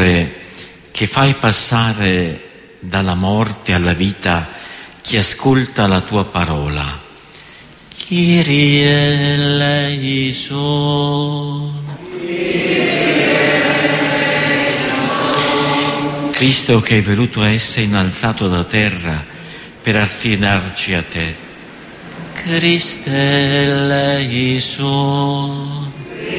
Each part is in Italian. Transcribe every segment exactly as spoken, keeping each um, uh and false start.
Signore, che fai passare dalla morte alla vita chi ascolta la tua parola. Kyrie eleison. Cristo, che è venuto a essere innalzato da terra per attirarci a te. Cristo eleison.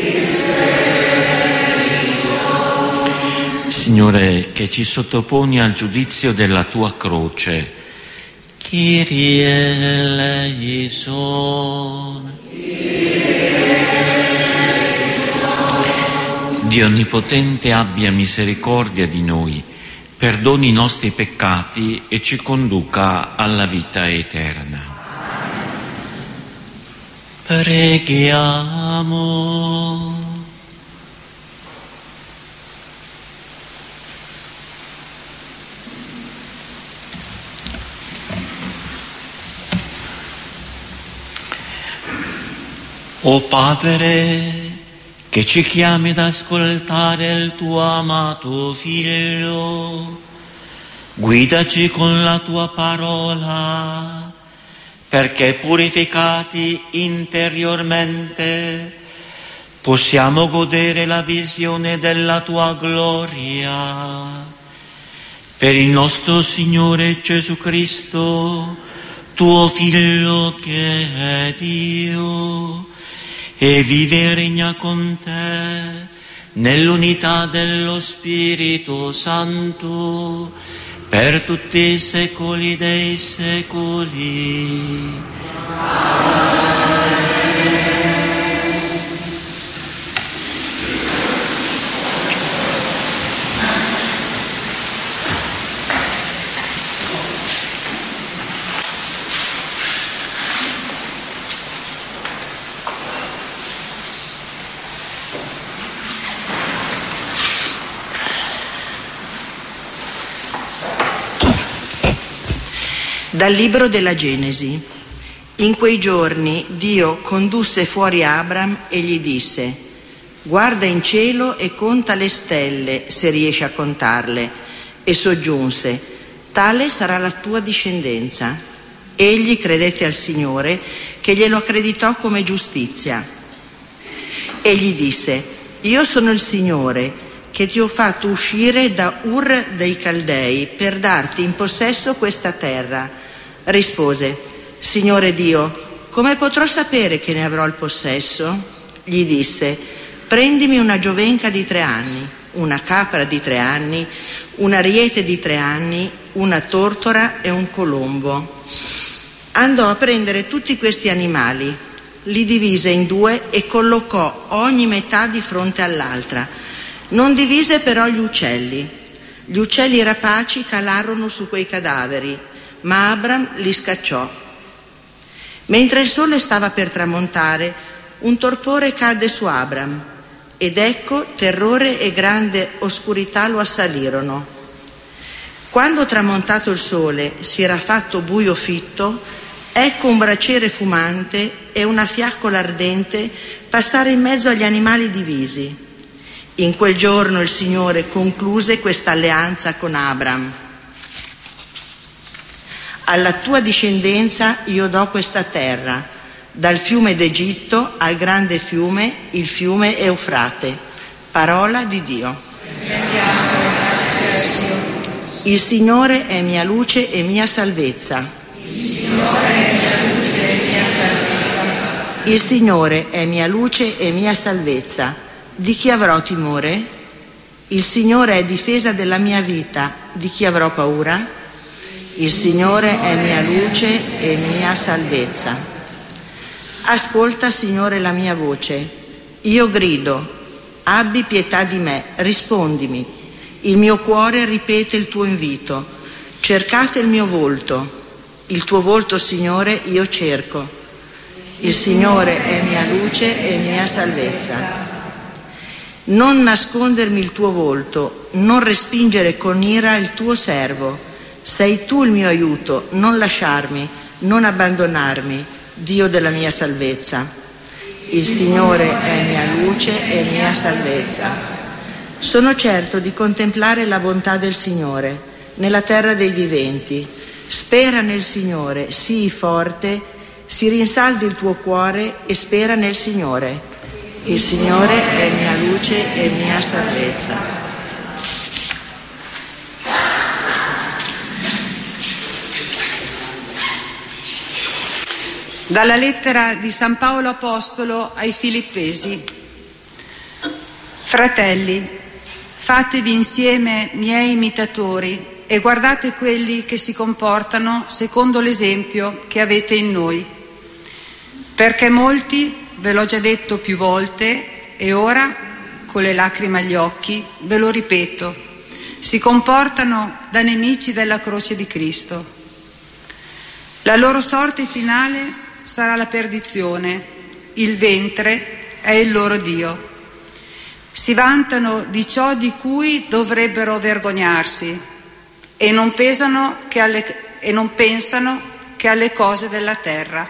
Signore, che ci sottoponi al giudizio della tua croce. Kyrie eleison. Dio Onnipotente abbia misericordia di noi, perdoni i nostri peccati e ci conduca alla vita eterna. Preghiamo. O Padre, che ci chiami ad ascoltare il tuo amato Figlio, guidaci con la tua parola, perché purificati interiormente possiamo godere la visione della tua gloria. Per il nostro Signore Gesù Cristo, tuo Figlio che è Dio, e vive e regna con te nell'unità dello Spirito Santo per tutti i secoli dei secoli. Dal libro della Genesi. In quei giorni Dio condusse fuori Abram e gli disse: guarda in cielo e conta le stelle, se riesci a contarle. E soggiunse: tale sarà la tua discendenza. Egli credette al Signore, che glielo accreditò come giustizia. E gli disse: io sono il Signore, che ti ho fatto uscire da Ur dei Caldei per darti in possesso questa terra. Rispose: Signore Dio, come potrò sapere che ne avrò il possesso? Gli disse: prendimi una giovenca di tre anni, una capra di tre anni, un ariete di tre anni, una tortora e un colombo. Andò a prendere tutti questi animali, li divise in due e collocò ogni metà di fronte all'altra. Non divise però gli uccelli. Gli uccelli rapaci calarono su quei cadaveri, ma Abram li scacciò. Mentre il sole stava per tramontare, un torpore cadde su Abram, ed ecco terrore e grande oscurità lo assalirono. Quando tramontato il sole si era fatto buio fitto, ecco un braciere fumante e una fiaccola ardente passare in mezzo agli animali divisi. In quel giorno il Signore concluse questa alleanza con Abram. Alla tua discendenza io do questa terra, dal fiume d'Egitto al grande fiume, il fiume Eufrate. Parola di Dio. Il Signore è mia luce e mia salvezza. Il Signore è mia luce e mia salvezza. Il Signore è mia luce e mia salvezza. Di chi avrò timore? Il Signore è difesa della mia vita. Di chi avrò paura? Il Signore è mia luce e mia salvezza. Ascolta, Signore, la mia voce. Io grido: abbi pietà di me, rispondimi. Il mio cuore ripete il tuo invito. Cercate il mio volto. Il tuo volto, Signore, io cerco. Il Signore è mia luce e mia salvezza. Non nascondermi il tuo volto, non respingere con ira il tuo servo. Sei tu il mio aiuto, non lasciarmi, non abbandonarmi, Dio della mia salvezza. Il Signore è mia luce e mia salvezza. Sono certo di contemplare la bontà del Signore nella terra dei viventi. Spera nel Signore, sii forte, si rinsaldi il tuo cuore e spera nel Signore. Il Signore è mia luce e mia salvezza. Dalla lettera di San Paolo Apostolo ai Filippesi. Fratelli, fatevi insieme miei imitatori e guardate quelli che si comportano secondo l'esempio che avete in noi. Perché molti, ve l'ho già detto più volte e ora, con le lacrime agli occhi, ve lo ripeto, si comportano da nemici della croce di Cristo. La loro sorte finale sarà la perdizione, il ventre è il loro Dio. Si vantano di ciò di cui dovrebbero vergognarsi e non pensano che alle, e non pensano che alle cose della terra.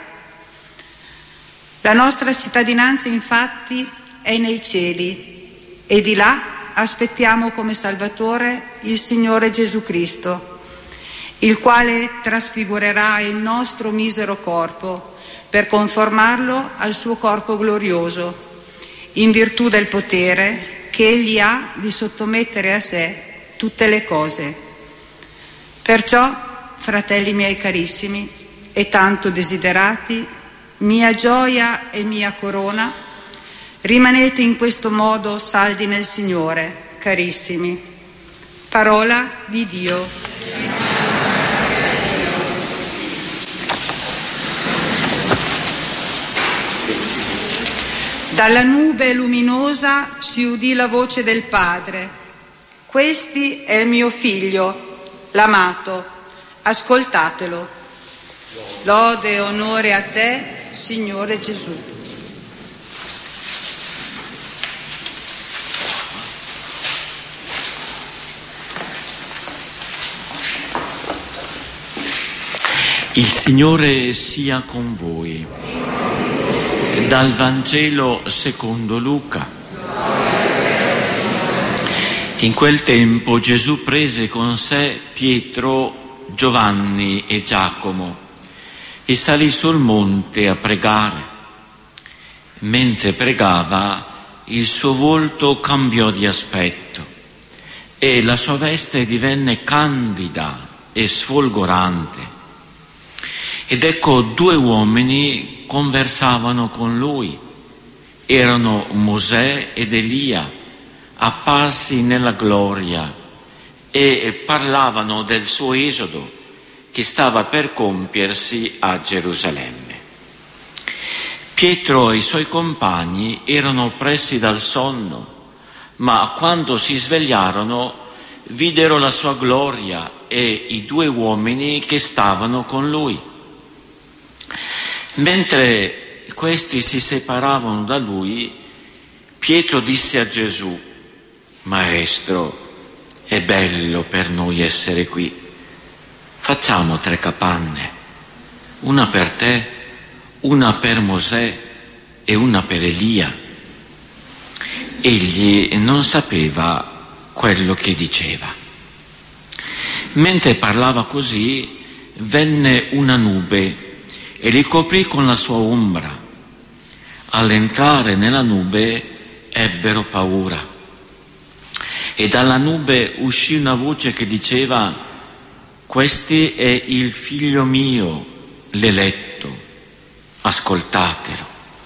La nostra cittadinanza infatti è nei cieli e di là aspettiamo come Salvatore il Signore Gesù Cristo, il quale trasfigurerà il nostro misero corpo per conformarlo al suo corpo glorioso, in virtù del potere che Egli ha di sottomettere a sé tutte le cose. Perciò, fratelli miei carissimi e tanto desiderati, mia gioia e mia corona, rimanete in questo modo saldi nel Signore, carissimi. Parola di Dio. Dalla nube luminosa si udì la voce del Padre. Questi è il mio figlio, l'amato, ascoltatelo. Lode e onore a te, Signore Gesù. Il Signore sia con voi. Dal Vangelo secondo Luca. In quel tempo Gesù prese con sé Pietro, Giovanni e Giacomo e salì sul monte a pregare. Mentre pregava, il suo volto cambiò di aspetto e la sua veste divenne candida e sfolgorante. Ed ecco, due uomini conversavano con lui. Erano Mosè ed Elia, apparsi nella gloria, e parlavano del suo esodo che stava per compiersi a Gerusalemme. Pietro e i suoi compagni erano oppressi dal sonno, ma quando si svegliarono videro la sua gloria e i due uomini che stavano con lui. Mentre questi si separavano da lui, Pietro disse a Gesù: Maestro, è bello per noi essere qui. Facciamo tre capanne, una per te, una per Mosè e una per Elia. Egli non sapeva quello che diceva. Mentre parlava così, venne una nube e li coprì con la sua ombra. All'entrare nella nube ebbero paura. E dalla nube uscì una voce che diceva: Questo è il figlio mio, l'eletto, ascoltatelo.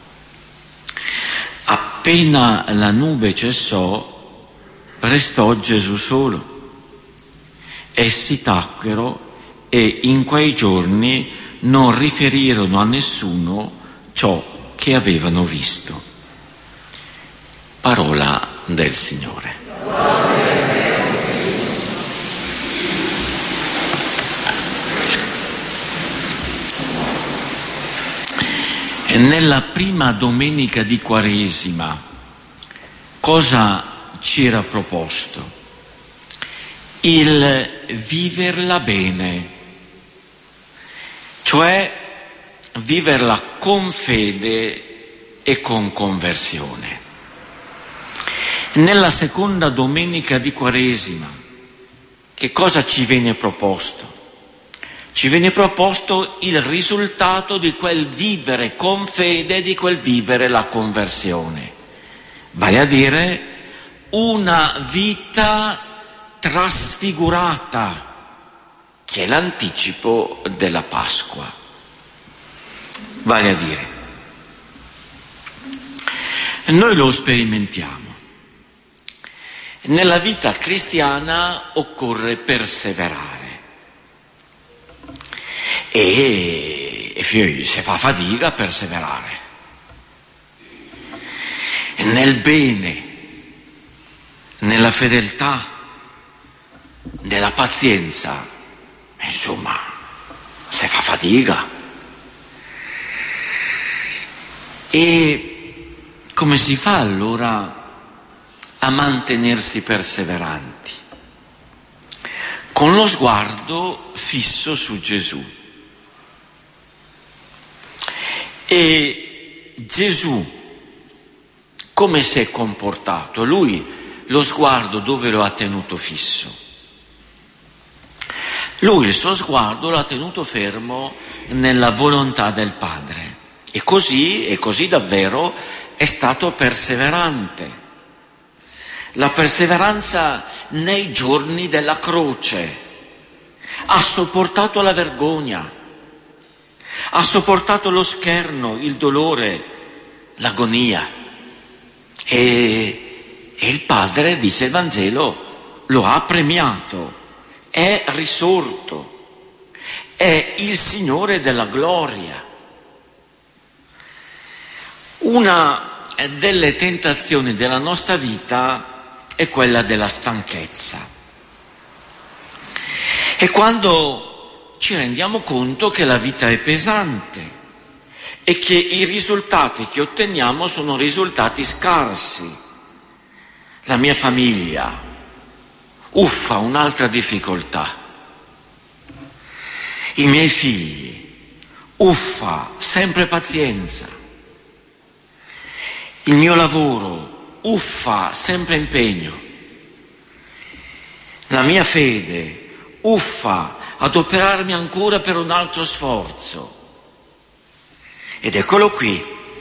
Appena la nube cessò, restò Gesù solo. Essi tacquero e in quei giorni non riferirono a nessuno ciò che avevano visto. Parola del Signore. E nella prima domenica di Quaresima cosa ci era proposto? Il viverla bene, cioè viverla con fede e con conversione. Nella seconda domenica di Quaresima, che cosa ci viene proposto? Ci viene proposto il risultato di quel vivere con fede, di quel vivere la conversione, vale a dire una vita trasfigurata, che è l'anticipo della Pasqua. Vale a dire, noi lo sperimentiamo. Nella vita cristiana occorre perseverare e, e si fa fatica a perseverare nel bene, nella fedeltà, nella pazienza, insomma, si fa fatica. E come si fa allora a mantenersi perseveranti? Con lo sguardo fisso su Gesù. E Gesù come si è comportato? Lui lo sguardo dove lo ha tenuto fisso? Lui il suo sguardo l'ha tenuto fermo nella volontà del Padre. E così, e così davvero è stato perseverante. La perseveranza nei giorni della croce. Ha sopportato la vergogna, ha sopportato lo scherno, il dolore, l'agonia. E, e il Padre, dice il Vangelo, lo ha premiato, è risorto, è il Signore della gloria. Una delle tentazioni della nostra vita è quella della stanchezza. E quando ci rendiamo conto che la vita è pesante e che i risultati che otteniamo sono risultati scarsi. La mia famiglia, uffa, un'altra difficoltà. I miei figli, uffa, sempre pazienza. Il mio lavoro, uffa, sempre impegno. La mia fede, uffa, adoperarmi ancora per un altro sforzo. Ed eccolo qui.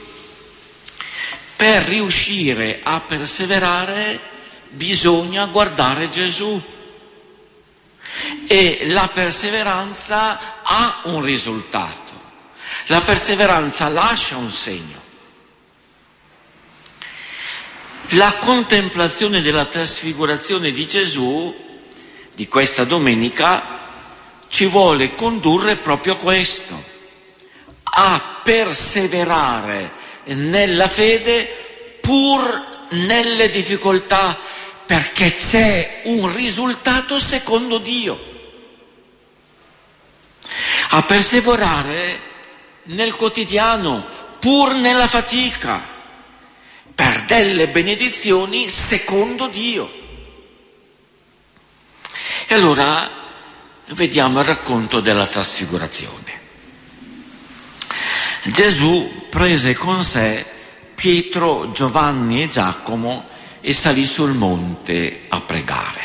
Per riuscire a perseverare bisogna guardare Gesù. E la perseveranza ha un risultato. La perseveranza lascia un segno. La contemplazione della trasfigurazione di Gesù di questa domenica ci vuole condurre proprio a questo, a perseverare nella fede pur nelle difficoltà, perché c'è un risultato secondo Dio. A perseverare nel quotidiano pur nella fatica, per delle benedizioni secondo Dio. E allora vediamo il racconto della trasfigurazione. Gesù prese con sé Pietro, Giovanni e Giacomo e salì sul monte a pregare.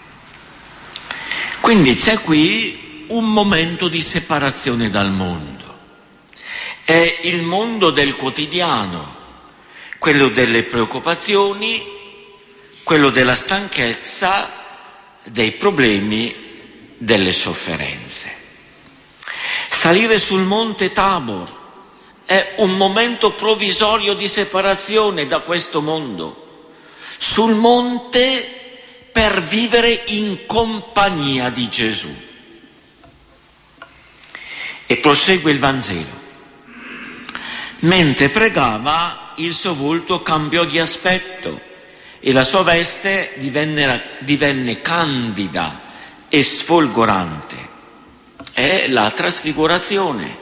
Quindi c'è qui un momento di separazione dal mondo. È il mondo del quotidiano, quello delle preoccupazioni, quello della stanchezza, dei problemi, delle sofferenze. Salire sul monte Tabor è un momento provvisorio di separazione da questo mondo, sul monte per vivere in compagnia di Gesù. E prosegue il Vangelo. Mentre pregava, il suo volto cambiò di aspetto e la sua veste divenne, divenne candida e sfolgorante. È la trasfigurazione.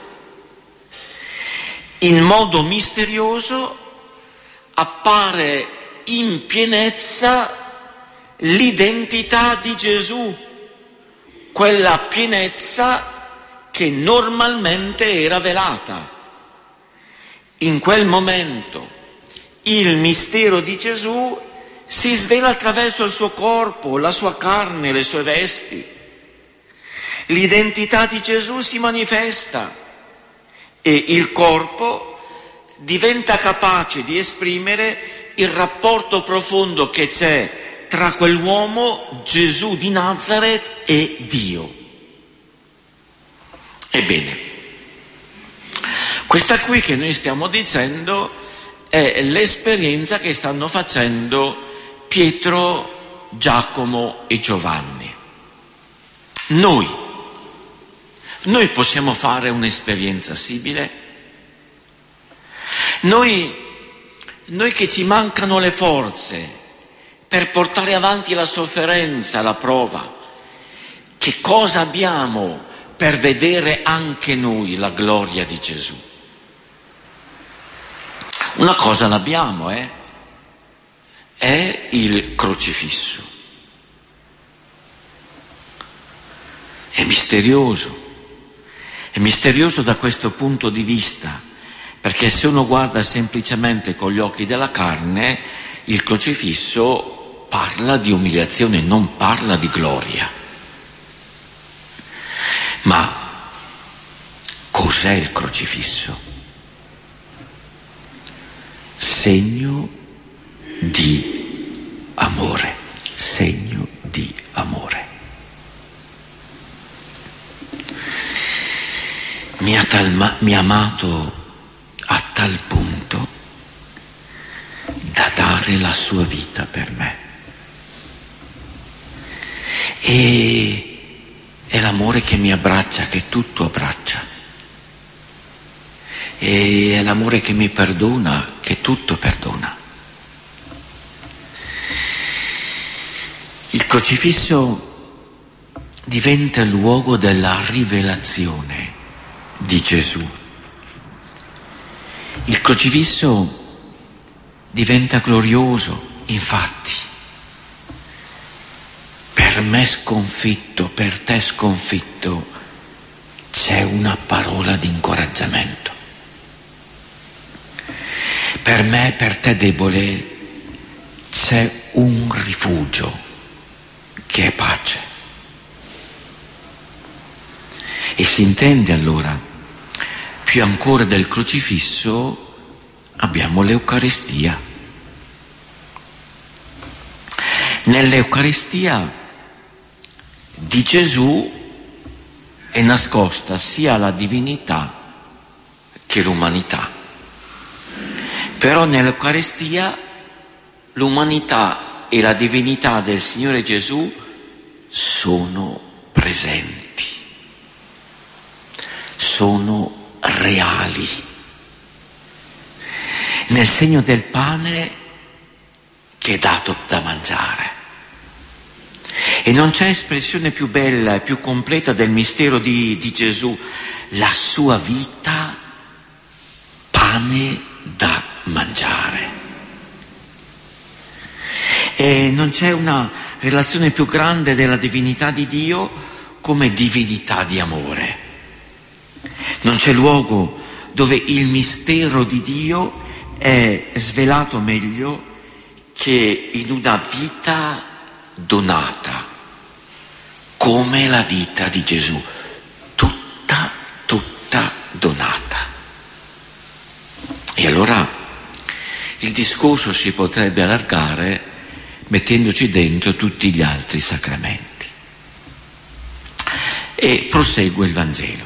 In modo misterioso appare in pienezza l'identità di Gesù, quella pienezza che normalmente era velata. In quel momento il mistero di Gesù si svela attraverso il suo corpo, la sua carne, le sue vesti. L'identità di Gesù si manifesta e il corpo diventa capace di esprimere il rapporto profondo che c'è tra quell'uomo, Gesù di Nazareth, e Dio. Ebbene, questa qui che noi stiamo dicendo è l'esperienza che stanno facendo Pietro, Giacomo e Giovanni. Noi, noi possiamo fare un'esperienza simile? Noi, noi che ci mancano le forze per portare avanti la sofferenza, la prova, che cosa abbiamo per vedere anche noi la gloria di Gesù? Una cosa l'abbiamo, eh? È il crocifisso. È misterioso, è misterioso da questo punto di vista, perché se uno guarda semplicemente con gli occhi della carne, il crocifisso parla di umiliazione, non parla di gloria. Ma cos'è il crocifisso? Segno di amore, segno di amore. Mi ha, tal, mi ha amato a tal punto da dare la sua vita per me. E è l'amore che mi abbraccia, che tutto abbraccia. E è l'amore che mi perdona, che tutto perdona. Il crocifisso diventa il luogo della rivelazione di Gesù. Il crocifisso diventa glorioso, infatti. Per me sconfitto, per te sconfitto, c'è una parola di incoraggiamento. Per me, per te debole, c'è un rifugio che è pace. E si intende allora, più ancora del crocifisso, abbiamo l'Eucaristia. Nell'Eucaristia di Gesù è nascosta sia la divinità che l'umanità. Però nell'Eucaristia l'umanità e la divinità del Signore Gesù sono presenti, sono reali. Nel segno del pane che è dato da mangiare. E non c'è espressione più bella e più completa del mistero di, di Gesù, la sua vita, pane da mangiare. E non c'è una relazione più grande della divinità di Dio come divinità di amore. Non c'è luogo dove il mistero di Dio è svelato meglio che in una vita donata, come la vita di Gesù, tutta, tutta donata. E allora il discorso si potrebbe allargare mettendoci dentro tutti gli altri sacramenti. E prosegue il Vangelo.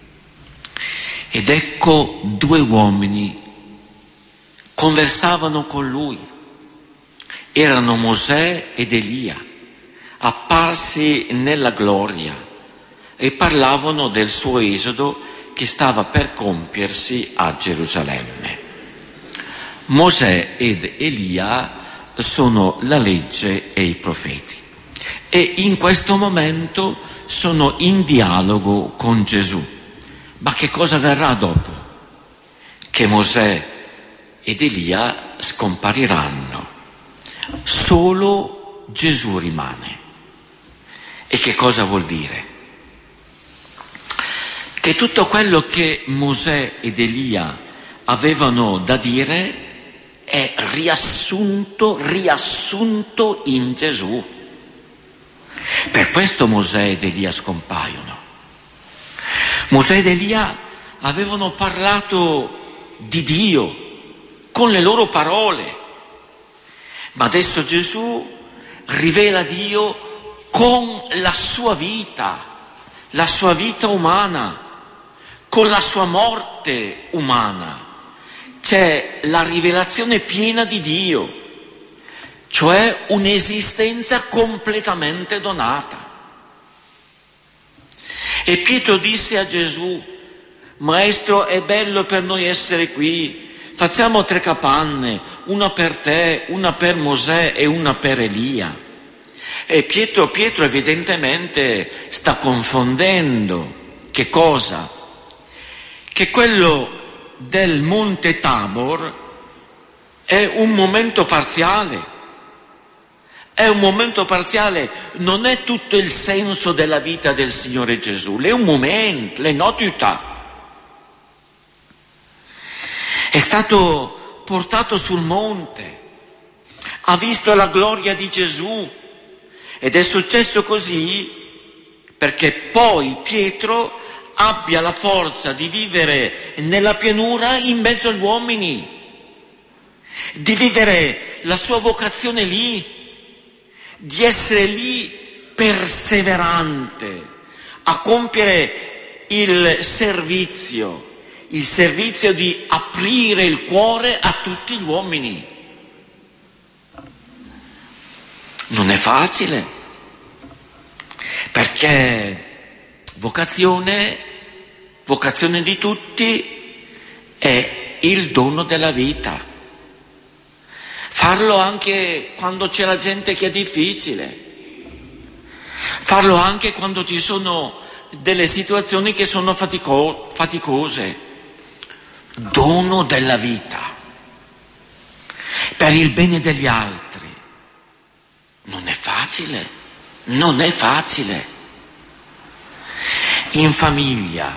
Ed ecco due uomini conversavano con lui. Erano Mosè ed Elia, apparsi nella gloria, e parlavano del suo esodo che stava per compiersi a Gerusalemme. Mosè ed Elia sono la legge e i profeti, e in questo momento sono in dialogo con Gesù. Ma che cosa verrà dopo? Che Mosè ed Elia scompariranno. Solo Gesù rimane. E che cosa vuol dire? Che tutto quello che Mosè ed Elia avevano da dire è riassunto, riassunto in Gesù. Per questo Mosè ed Elia scompaiono. Mosè ed Elia avevano parlato di Dio con le loro parole, ma adesso Gesù rivela Dio con la sua vita, la sua vita umana, con la sua morte umana. C'è la rivelazione piena di Dio, cioè un'esistenza completamente donata. E Pietro disse a Gesù: Maestro, è bello per noi essere qui, facciamo tre capanne, una per te, una per Mosè e una per Elia. E Pietro, Pietro evidentemente sta confondendo. Che cosa? Che quello del Monte Tabor è un momento parziale. È un momento parziale, non è tutto il senso della vita del Signore Gesù, è un momento, le notità. È stato portato sul monte, ha visto la gloria di Gesù ed è successo così perché poi Pietro abbia la forza di vivere nella pianura in mezzo agli uomini, di vivere la sua vocazione lì, di essere lì perseverante, a compiere il servizio, il servizio di aprire il cuore a tutti gli uomini. Non è facile, perché vocazione, vocazione di tutti è il dono della vita. Farlo anche quando c'è la gente che è difficile, farlo anche quando ci sono delle situazioni che sono fatico- faticose. Dono della vita, per il bene degli altri. Non è facile, non è facile. In famiglia,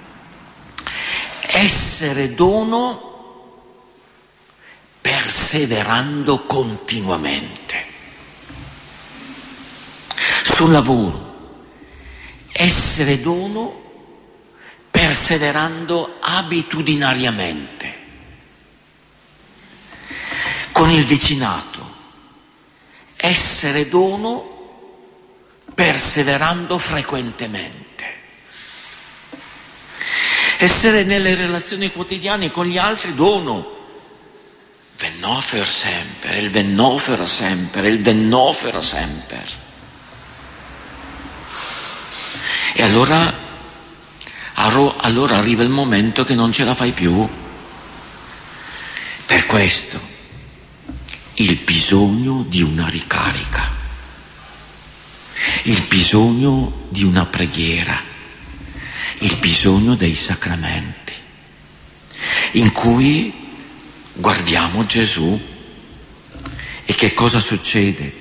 essere dono perseverando continuamente. Sul lavoro, essere dono perseverando abitudinariamente. Con il vicinato, essere dono perseverando frequentemente. Essere nelle relazioni quotidiane con gli altri dono. Vennofer sempre, il vennofera sempre, il vennofera sempre. E allora, allora arriva il momento che non ce la fai più. Per questo, il bisogno di una ricarica, il bisogno di una preghiera, il bisogno dei sacramenti, in cui guardiamo Gesù. E che cosa succede?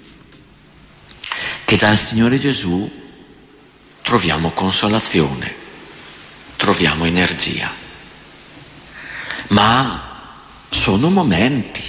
Che dal Signore Gesù troviamo consolazione, troviamo energia. Ma sono momenti.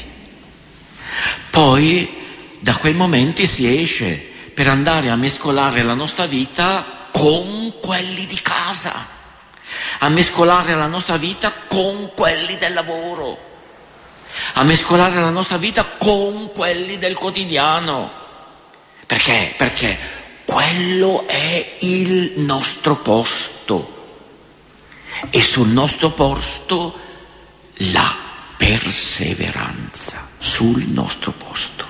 Poi da quei momenti si esce per andare a mescolare la nostra vita con quelli di casa, a mescolare la nostra vita con quelli del lavoro, a mescolare la nostra vita con quelli del quotidiano. Perché? Perché quello è il nostro posto e sul nostro posto la perseveranza, sul nostro posto.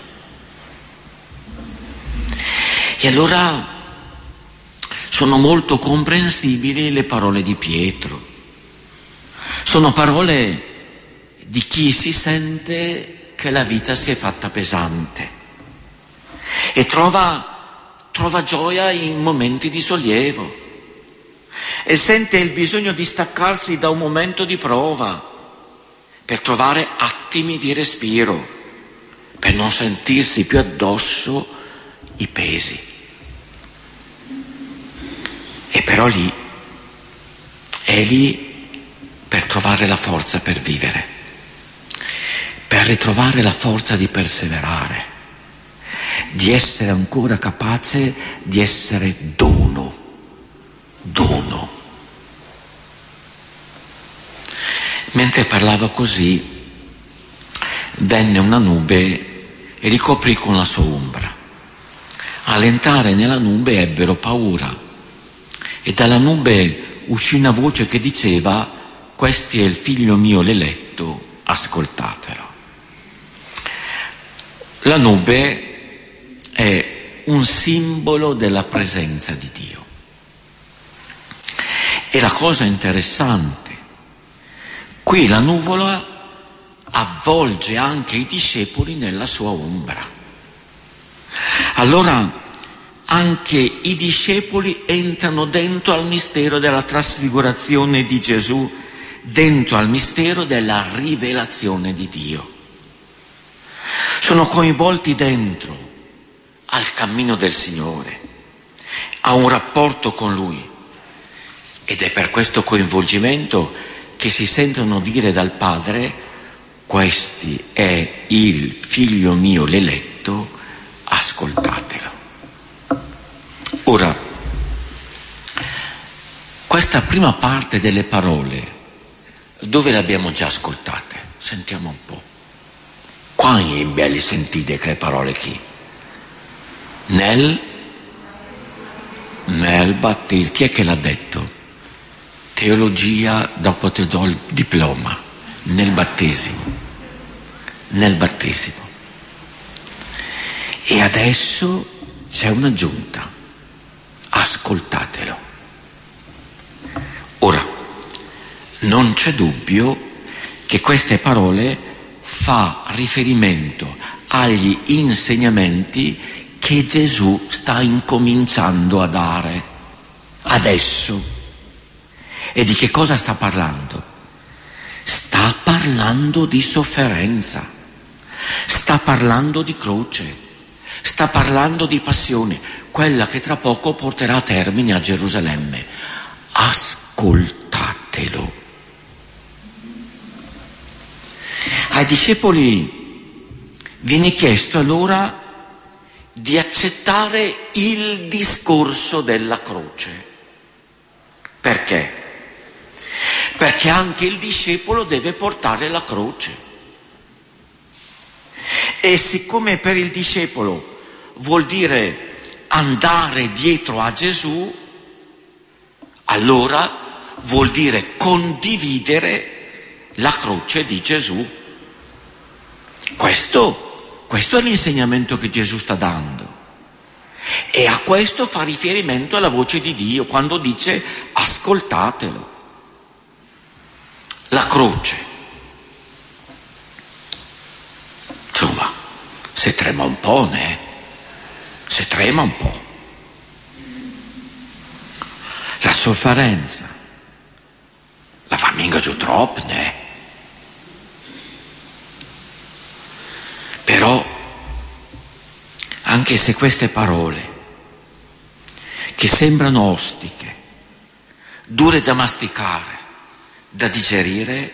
E allora sono molto comprensibili le parole di Pietro. Sono parole di chi si sente che la vita si è fatta pesante e trova, trova gioia in momenti di sollievo e sente il bisogno di staccarsi da un momento di prova per trovare attimi di respiro, per non sentirsi più addosso i pesi. E però lì, è lì per trovare la forza per vivere, per ritrovare la forza di perseverare, di essere ancora capace di essere dono, dono. Mentre parlava così, venne una nube e li coprì con la sua ombra. All'entrare nella nube ebbero paura e dalla nube uscì una voce che diceva: «Questo è il figlio mio l'eletto, ascoltatelo». La nube è un simbolo della presenza di Dio. E la cosa interessante, qui la nuvola avvolge anche i discepoli nella sua ombra. Allora anche i discepoli entrano dentro al mistero della trasfigurazione di Gesù, dentro al mistero della rivelazione di Dio. Sono coinvolti dentro al cammino del Signore, a un rapporto con Lui, ed è per questo coinvolgimento che si sentono dire dal Padre: «Questi è il figlio mio l'eletto, ascoltatelo». Ora, questa prima parte delle parole, dove le abbiamo già ascoltate? Sentiamo un po'. Quanti belli sentite che parole qui? Nel, nel battesimo. Chi è che l'ha detto? Teologia, dopo te do il diploma. Nel battesimo. Nel battesimo. E adesso c'è un'aggiunta. Ascoltatelo. Ora, non c'è dubbio che queste parole fa riferimento agli insegnamenti che Gesù sta incominciando a dare adesso. E di che cosa sta parlando? Sta parlando di sofferenza, sta parlando di croce, sta parlando di passione, quella che tra poco porterà a termine a Gerusalemme. Ascoltatelo. Ai discepoli viene chiesto allora di accettare il discorso della croce. Perché? Perché anche il discepolo deve portare la croce. E siccome per il discepolo vuol dire andare dietro a Gesù, allora vuol dire condividere la croce di Gesù. Questo, questo è l'insegnamento che Gesù sta dando. E a questo fa riferimento alla voce di Dio quando dice ascoltatelo. La croce. Insomma, se trema un po', ne? Se trema un po'. La sofferenza. La famiglia giù troppo, ne? Però, anche se queste parole, che sembrano ostiche, dure da masticare, da digerire,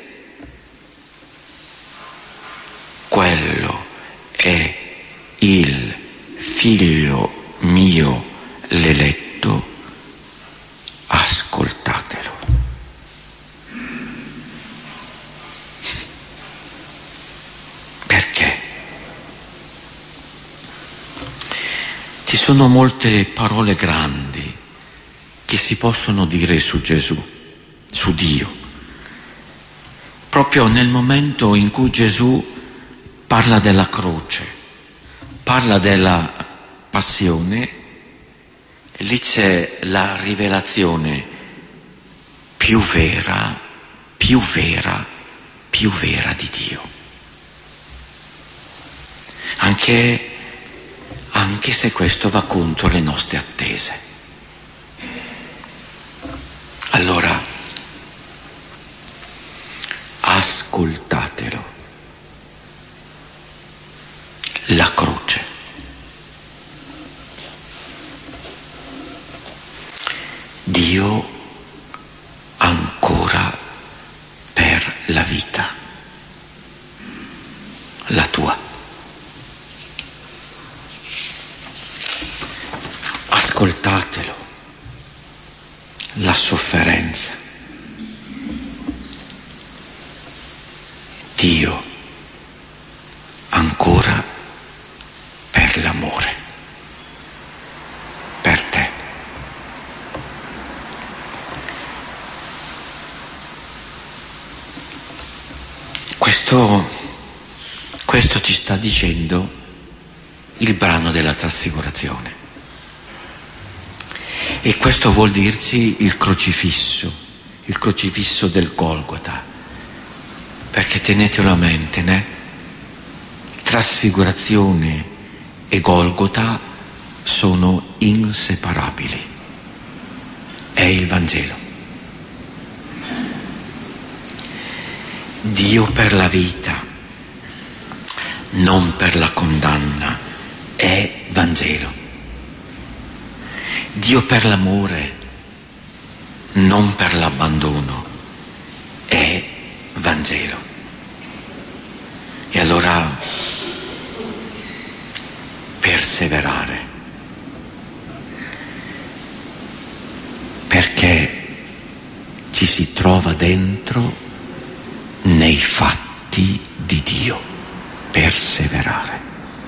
quello è il figlio mio l'eletto, ascoltatelo. Perché? Ci sono molte parole grandi che si possono dire su Gesù, su Dio. Proprio nel momento in cui Gesù parla della croce, parla della passione, lì c'è la rivelazione più vera, più vera, più vera di Dio. Anche, anche se questo va contro le nostre attese. Allora, ascoltatelo. La croce. Dio ancora per la vita. la tua. Ascoltatelo, la sofferenza. Dio ancora per l'amore, per te. Questo, questo ci sta dicendo il brano della trasfigurazione. E questo vuol dirci il crocifisso, il crocifisso del Golgota, perché tenetelo a mente, né? Trasfigurazione e Golgota sono inseparabili. È il Vangelo. Dio per la vita, non per la condanna, è Vangelo. Dio per l'amore, non per l'abbandono, è Vangelo. E allora perseverare, perché ci si trova dentro nei fatti di Dio, perseverare.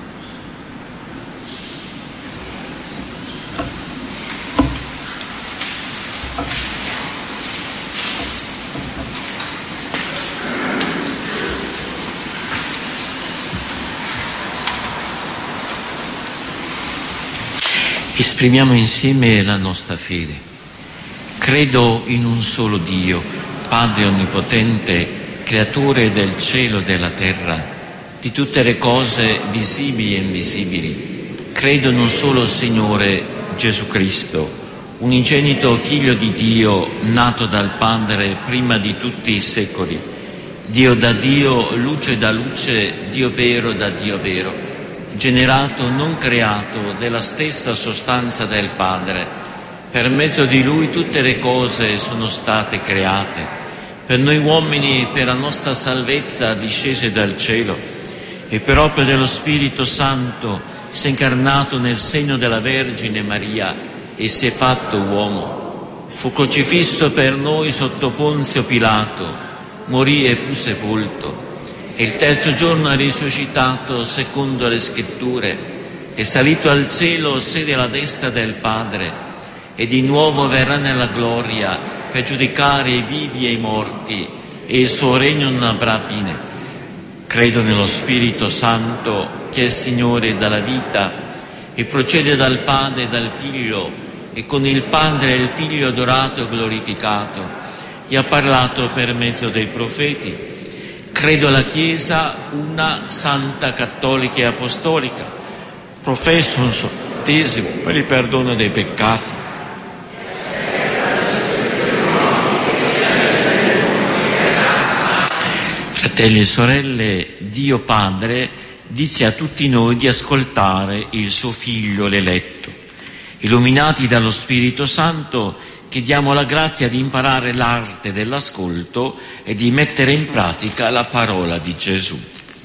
Esprimiamo insieme la nostra fede. Credo in un solo Dio, Padre onnipotente, creatore del cielo e della terra, di tutte le cose visibili e invisibili. Credo in un solo Signore Gesù Cristo, unigenito Figlio di Dio, nato dal Padre prima di tutti i secoli, Dio da Dio, luce da luce, Dio vero da Dio vero, generato, non creato, della stessa sostanza del Padre. Per mezzo di Lui tutte le cose sono state create. Per noi uomini, per la nostra salvezza, discese dal cielo, e per opera dello Spirito Santo si è incarnato nel seno della Vergine Maria e si è fatto uomo. Fu crocifisso per noi sotto Ponzio Pilato, morì e fu sepolto, e il terzo giorno è risuscitato secondo le Scritture, è salito al cielo, siede alla destra del Padre, e di nuovo verrà nella gloria per giudicare i vivi e i morti, e il suo regno non avrà fine. Credo nello Spirito Santo, che è Signore dalla vita e procede dal Padre e dal Figlio, e con il Padre e il Figlio adorato e glorificato, e ha parlato per mezzo dei profeti. Credo alla Chiesa, una santa, cattolica e apostolica. Professo un battesimo per il perdono dei peccati. Fratelli e sorelle, Dio Padre dice a tutti noi di ascoltare il suo Figlio l'eletto. Illuminati dallo Spirito Santo, chiediamo la grazia di imparare l'arte dell'ascolto e di mettere in pratica la parola di Gesù.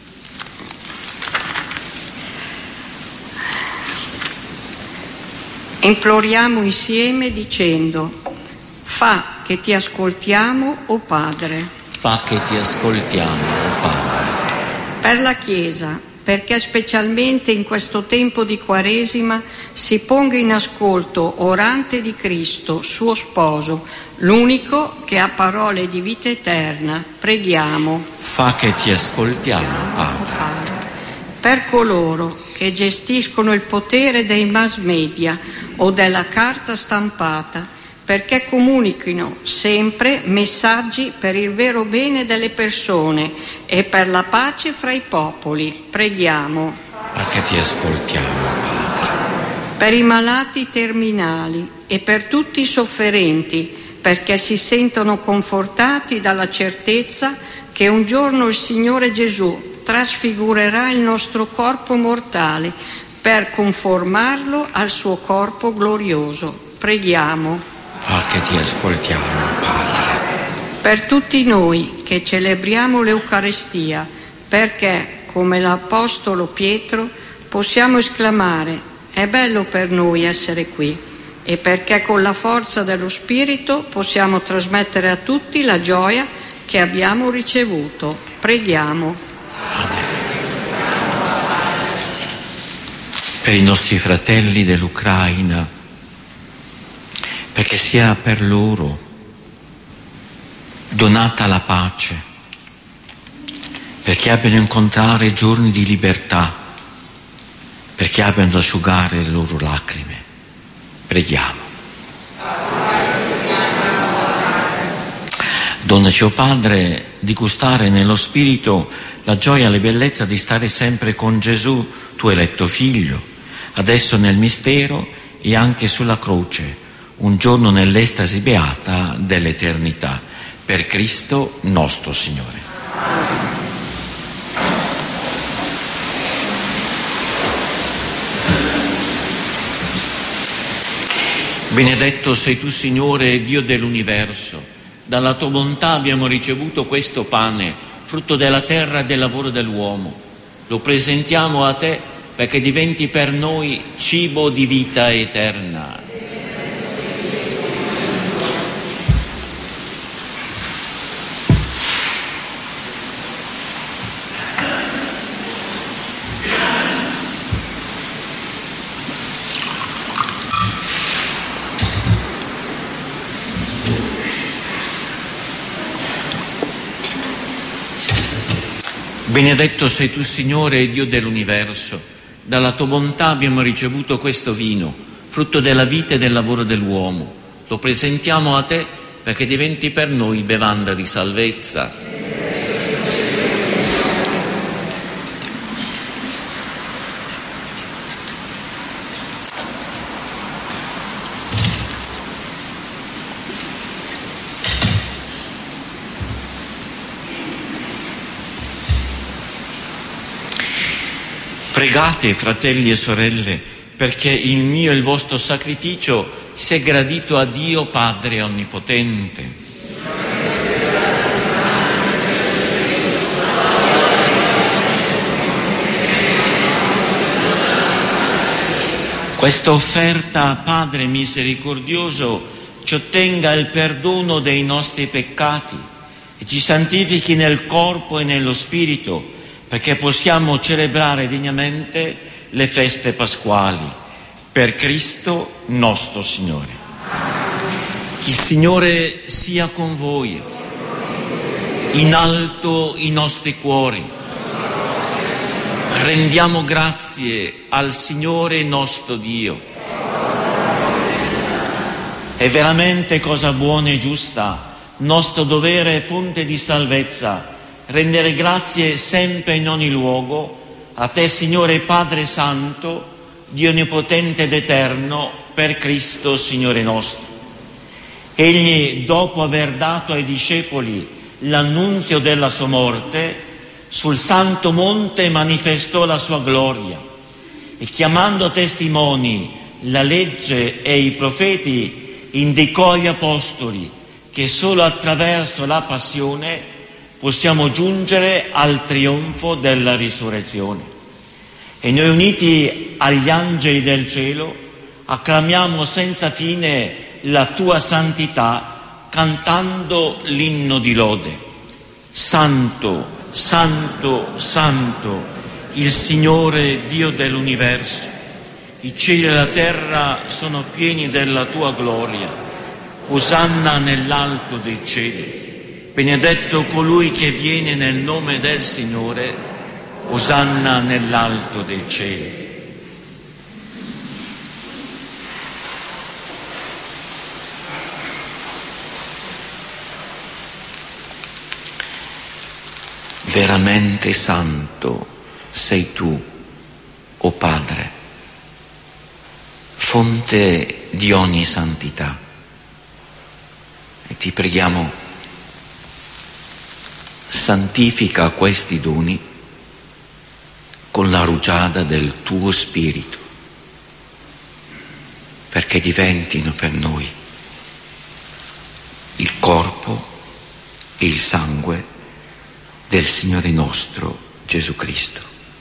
Imploriamo insieme dicendo: fa che ti ascoltiamo, o Padre. Fa che ti ascoltiamo, o Padre. Per la Chiesa, perché specialmente in questo tempo di Quaresima si ponga in ascolto orante di Cristo, suo sposo, l'unico che ha parole di vita eterna, preghiamo. Fa che ti ascoltiamo, Padre. Per coloro che gestiscono il potere dei mass media o della carta stampata, perché comunichino sempre messaggi per il vero bene delle persone e per la pace fra i popoli, preghiamo. Anche ti ascoltiamo, Padre. Per i malati terminali e per tutti i sofferenti, perché si sentono confortati dalla certezza che un giorno il Signore Gesù trasfigurerà il nostro corpo mortale per conformarlo al suo corpo glorioso, preghiamo. Fa che ti ascoltiamo, Padre. Per tutti noi che celebriamo l'Eucarestia, perché come l'Apostolo Pietro, possiamo esclamare: è bello per noi essere qui, e perché con la forza dello Spirito possiamo trasmettere a tutti la gioia che abbiamo ricevuto. Preghiamo. Per i nostri fratelli dell'Ucraina, perché sia per loro donata la pace, perché abbiano incontrato giorni di libertà, perché abbiano da asciugare le loro lacrime. Preghiamo. Donaci, o Padre, di gustare nello Spirito la gioia e la bellezza di stare sempre con Gesù, tuo eletto Figlio, adesso nel mistero e anche sulla croce, un giorno nell'estasi beata dell'eternità. Per Cristo nostro Signore. Benedetto sei tu, Signore, Dio dell'universo. Dalla tua bontà abbiamo ricevuto questo pane, frutto della terra e del lavoro dell'uomo. Lo presentiamo a te perché diventi per noi cibo di vita eterna. Benedetto sei tu, Signore, Dio dell'universo. Dalla tua bontà abbiamo ricevuto questo vino, frutto della vita e del lavoro dell'uomo. Lo presentiamo a te perché diventi per noi bevanda di salvezza. Pregate, fratelli e sorelle, perché il mio e il vostro sacrificio sia gradito a Dio Padre Onnipotente. Questa offerta, Padre misericordioso, ci ottenga il perdono dei nostri peccati e ci santifichi nel corpo e nello spirito, perché possiamo celebrare degnamente le feste pasquali. Per Cristo nostro Signore. Il Signore sia con voi. In alto i nostri cuori. Rendiamo grazie al Signore nostro Dio. È veramente cosa buona e giusta, nostro dovere e fonte di salvezza, rendere grazie sempre in ogni luogo a te, Signore Padre Santo, Dio onnipotente ed eterno, per Cristo Signore nostro. Egli, dopo aver dato ai discepoli l'annunzio della sua morte, sul santo monte manifestò la sua gloria e, chiamando a testimoni la legge e i profeti, indicò agli apostoli che solo attraverso la passione possiamo giungere al trionfo della risurrezione. E noi, uniti agli angeli del cielo, acclamiamo senza fine la tua santità, cantando l'inno di lode. Santo, santo, santo, il Signore Dio dell'universo. I cieli e la terra sono pieni della tua gloria. Osanna nell'alto dei cieli. Benedetto colui che viene nel nome del Signore, osanna nell'alto dei cieli. Veramente santo sei tu, o Padre, fonte di ogni santità. E ti preghiamo, santifica questi doni con la rugiada del tuo Spirito, perché diventino per noi il corpo e il sangue del Signore nostro Gesù Cristo.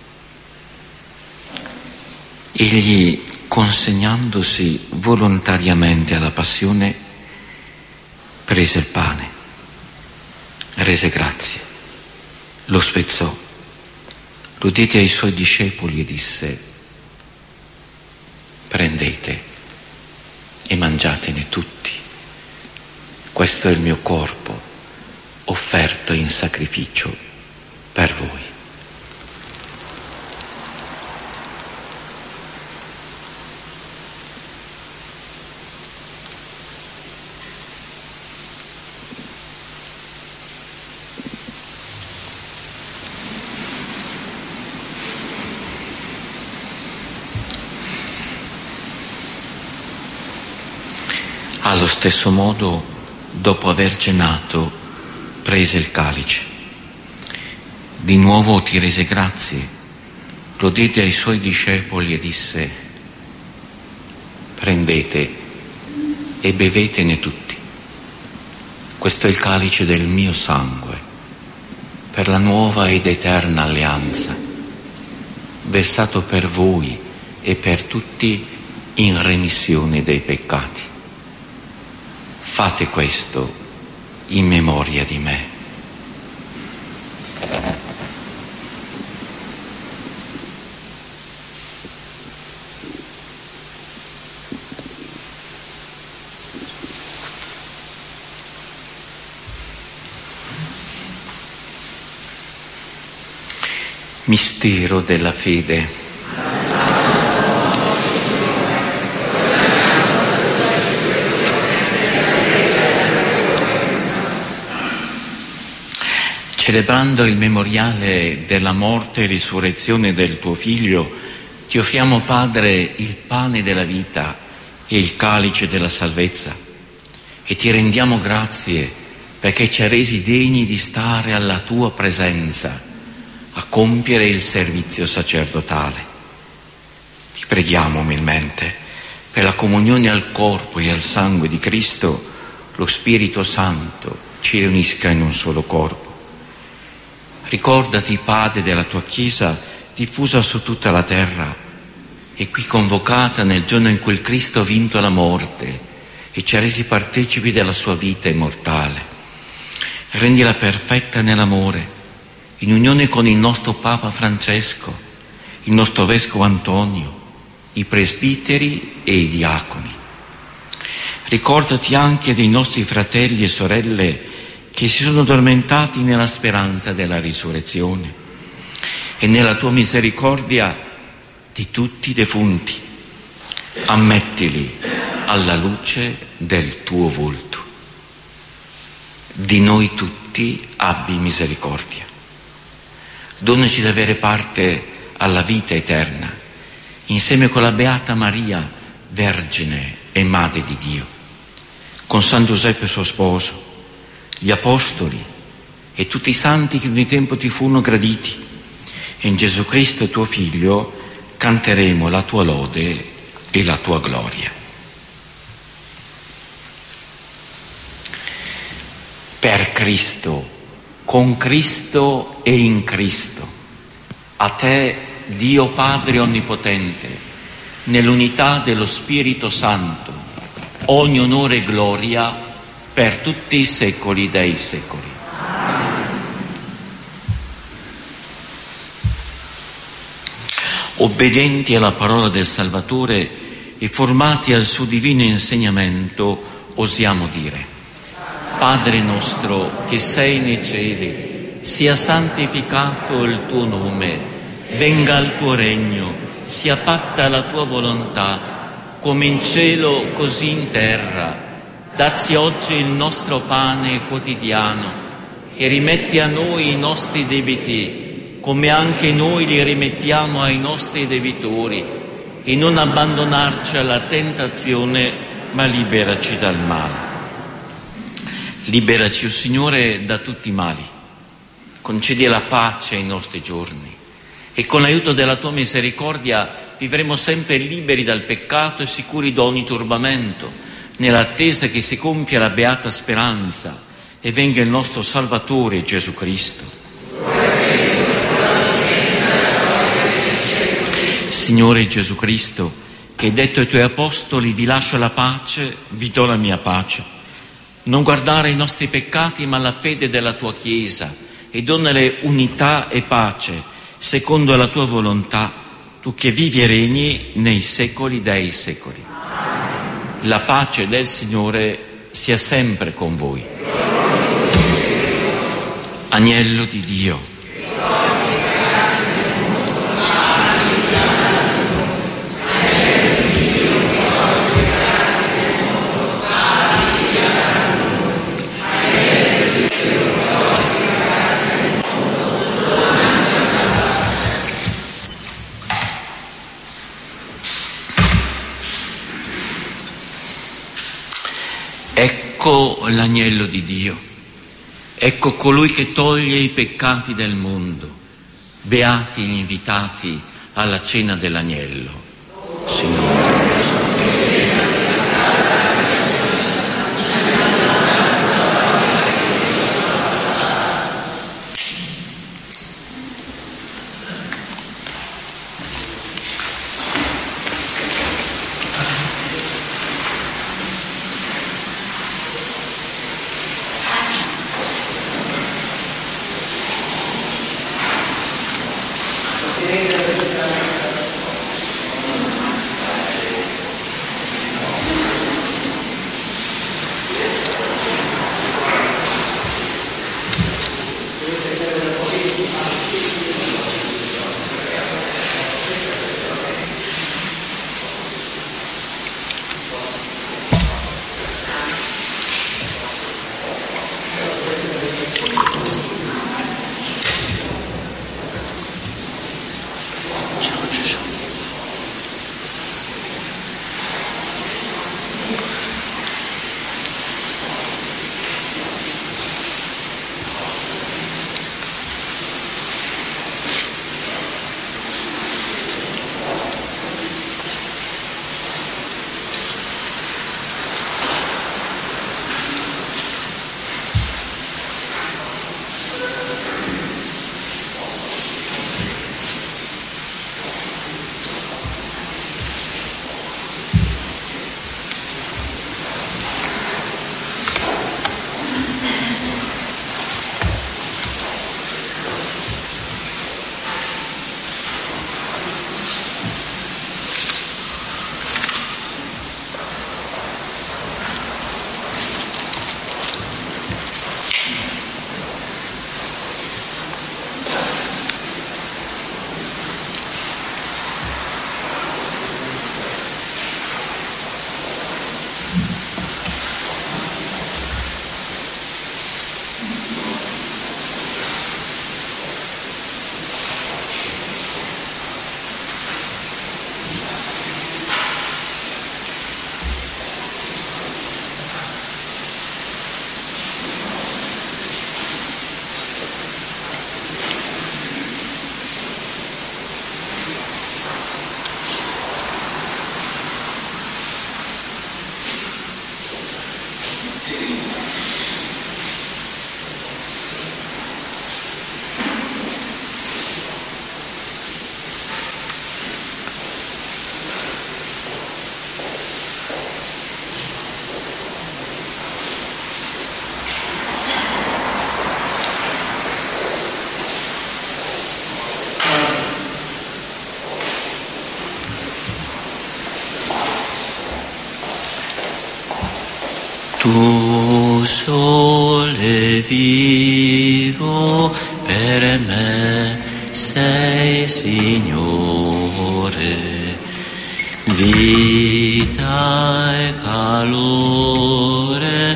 Egli, consegnandosi volontariamente alla passione, prese il pane, rese grazie, lo spezzò, lo diede ai suoi discepoli e disse: prendete e mangiatene tutti, questo è il mio corpo offerto in sacrificio per voi. Allo stesso modo, dopo aver cenato, prese il calice. Di nuovo ti rese grazie, lo diede ai suoi discepoli e disse: prendete e bevetene tutti. Questo è il calice del mio sangue, per la nuova ed eterna alleanza, versato per voi e per tutti in remissione dei peccati. Fate questo in memoria di me. Mistero della fede. Celebrando il memoriale della morte e risurrezione del tuo Figlio, ti offriamo, Padre, il pane della vita e il calice della salvezza, e ti rendiamo grazie perché ci hai resi degni di stare alla tua presenza, a compiere il servizio sacerdotale. Ti preghiamo umilmente per la comunione al corpo e al sangue di Cristo, lo Spirito Santo ci riunisca in un solo corpo. Ricordati, Padre, della tua Chiesa diffusa su tutta la terra e qui convocata nel giorno in cui il Cristo ha vinto la morte e ci ha resi partecipi della sua vita immortale. Rendila perfetta nell'amore, in unione con il nostro Papa Francesco, il nostro Vescovo Antonio, i presbiteri e i diaconi. Ricordati anche dei nostri fratelli e sorelle che si sono addormentati nella speranza della risurrezione, e nella tua misericordia di tutti i defunti ammettili alla luce del tuo volto. Di noi tutti abbi misericordia. Donaci di avere parte alla vita eterna, insieme con la Beata Maria, Vergine e Madre di Dio, con San Giuseppe suo sposo, gli Apostoli e tutti i santi che in ogni tempo ti furono graditi, e in Gesù Cristo tuo Figlio canteremo la tua lode e la tua gloria. Per Cristo, con Cristo e in Cristo, a te, Dio Padre Onnipotente, nell'unità dello Spirito Santo, ogni onore e gloria per tutti i secoli dei secoli. Obbedienti alla parola del Salvatore e formati al suo divino insegnamento, osiamo dire: Padre nostro che sei nei cieli, sia santificato il tuo nome, venga il tuo regno, sia fatta la tua volontà, come in cielo così in terra. Dacci oggi il nostro pane quotidiano e rimetti a noi i nostri debiti, come anche noi li rimettiamo ai nostri debitori, e non abbandonarci alla tentazione, ma liberaci dal male. Liberaci, o Signore, da tutti i mali. Concedi la pace ai nostri giorni e con l'aiuto della tua misericordia vivremo sempre liberi dal peccato e sicuri da ogni turbamento, nell'attesa che si compia la beata speranza e venga il nostro Salvatore Gesù Cristo. Signore Gesù Cristo, che hai detto ai tuoi apostoli: vi lascio la pace, vi do la mia pace. Non guardare i nostri peccati, ma la fede della tua Chiesa, e donale unità e pace, secondo la tua volontà, tu che vivi e regni nei secoli dei secoli. La pace del Signore sia sempre con voi. Agnello di Dio. Ecco l'agnello di Dio, ecco colui che toglie i peccati del mondo. Beati gli invitati alla cena dell'agnello. Signore. Tu sole vivo per me sei, Signore, vita e calore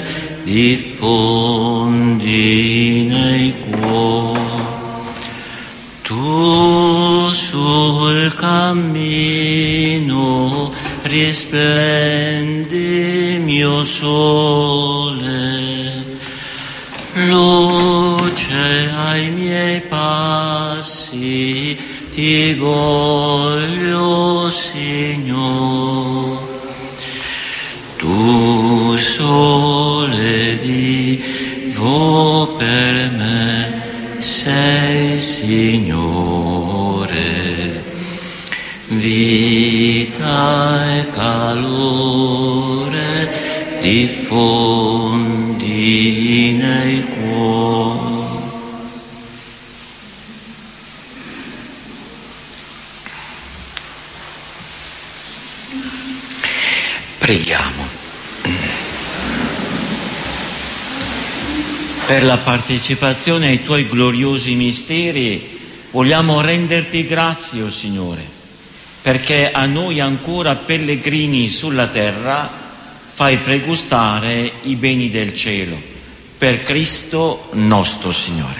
diffondi nei cuori. Tu sul cammino risplendi, mio sole, luce ai miei passi, ti voglio, Signore. Tu sole vivo per me sei, Signore, vita e calore diffondi nei cuori. Preghiamo. Per la partecipazione ai Tuoi gloriosi misteri vogliamo renderti grazie, o Signore, perché a noi ancora pellegrini sulla terra fai pregustare i beni del cielo. Per Cristo nostro Signore.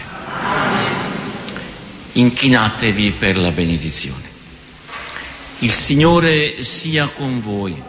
Inchinatevi per la benedizione. Il Signore sia con voi.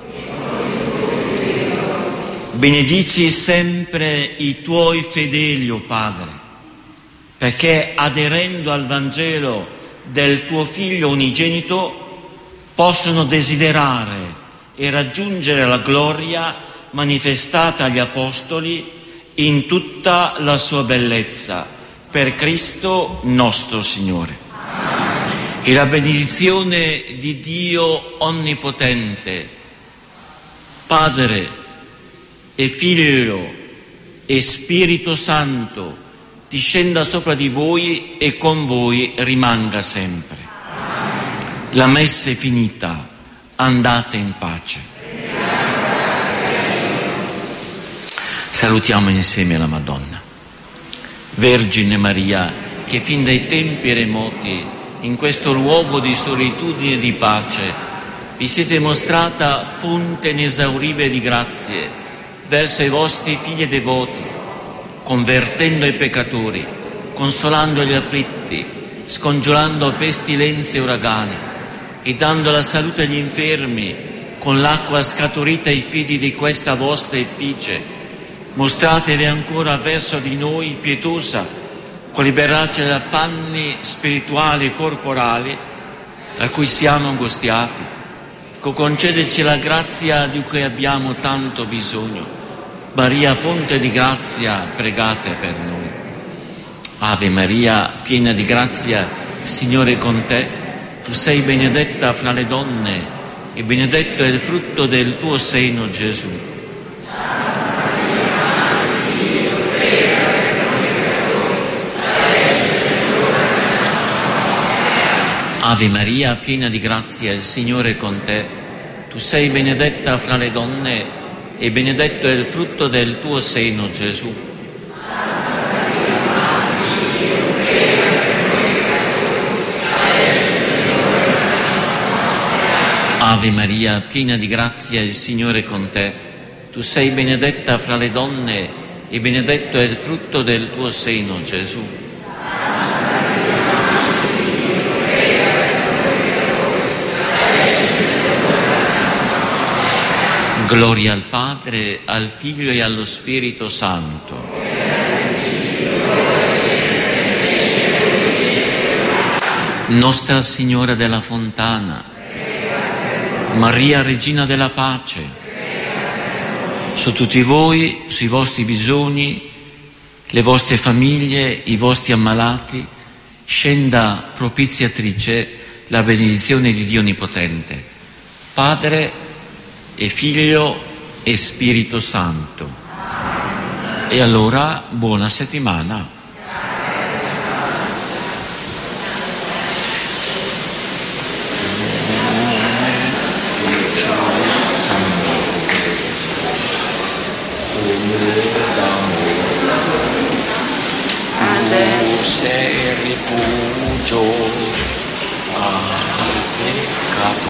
Benedici sempre i Tuoi fedeli, o Padre, perché aderendo al Vangelo del Tuo Figlio unigenito possono desiderare e raggiungere la gloria manifestata agli Apostoli in tutta la sua bellezza, per Cristo nostro Signore. E la benedizione di Dio Onnipotente, Padre e Figlio e Spirito Santo, discenda sopra di voi e con voi rimanga sempre. La messa è finita, andate in pace. Salutiamo insieme la Madonna. Vergine Maria, che fin dai tempi remoti, in questo luogo di solitudine e di pace, vi siete mostrata fonte inesauribile di grazie verso i vostri figli devoti, convertendo i peccatori, consolando gli afflitti, scongiurando pestilenze e uragani e dando la salute agli infermi con l'acqua scaturita ai piedi di questa vostra effigie. Mostratevi ancora verso di noi pietosa, con liberarci dagli affanni spirituali e corporali a cui siamo angustiati, con concederci la grazia di cui abbiamo tanto bisogno. Maria, fonte di grazia, pregate per noi. Ave Maria, piena di grazia, il Signore è con te. Tu sei benedetta fra le donne e benedetto è il frutto del tuo seno, Gesù. Ave Maria, piena di grazia, il Signore è con te. Tu sei benedetta fra le donne e benedetto è il frutto del tuo seno, Gesù. Ave Maria, piena di grazia, il Signore è con te. Tu sei benedetta fra le donne e benedetto è il frutto del tuo seno, Gesù. Gloria al Padre, al Figlio e allo Spirito Santo. Nostra Signora della Fontana, Maria Regina della Pace, su tutti voi, sui vostri bisogni, le vostre famiglie, i vostri ammalati, scenda propiziatrice la benedizione di Dio Onnipotente, Padre e Figlio e Spirito Santo. E allora, buona settimana. Adesso sei il rifugio.